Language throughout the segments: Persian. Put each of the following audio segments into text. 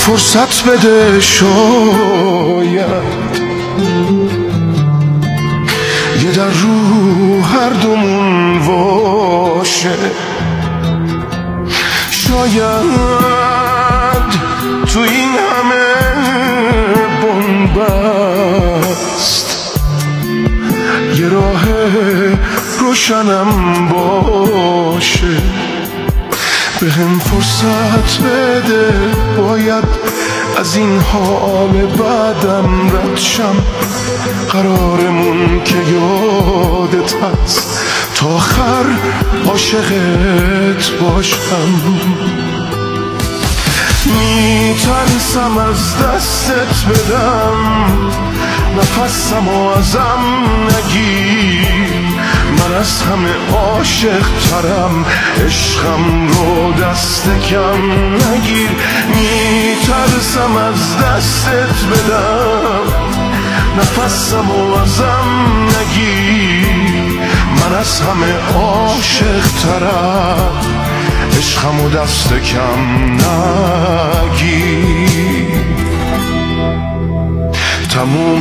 فرصت بده شاید یه در رو هر دومون باشه. شاید تو این همه بنبست یه راه روشنم باشه. بهم فرصت بده، باید از این حال بعدم رد شم. قرارمون که یادت هست تا آخر عاشقت باشم. میترسم از دستت بدم، نفسمو ازم نگیر. من از همه عاشق ترم، عشقم رو دست کم نگیر. میترسم از دستت بدم، نفسمو ازم نگیر. من از همه عاشق ترم، عشقمو دست کم نگیر. تموم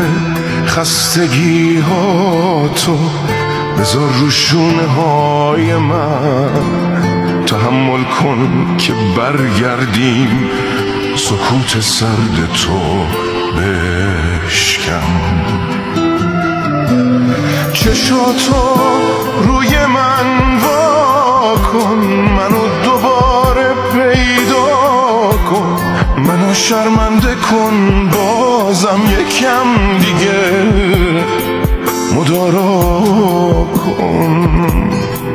خستگی ها تو بذار رو شونه های من. تحمل کن که برگردیم، سکوت سرد تو بشکن. چشاتو روی من وا کن، منو دوباره پیدا کن. منو شرمنده کن بازم یکم دیگه مدارا کن.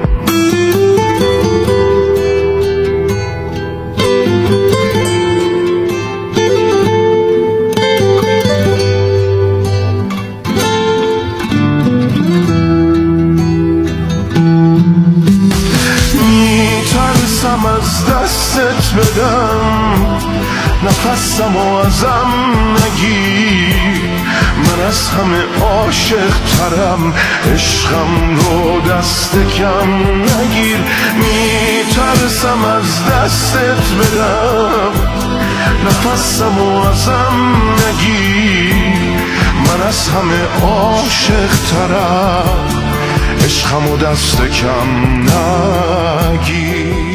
میترسم از دستت بدم، نفسمو ازم نگیر. من از همه عاشق ترم، عشقم رو دست کم نگیر. میترسم از دستت بدم، نفسمو ازم نگیر. من از همه عاشق ترم، عشقم رو دست کم نگیر.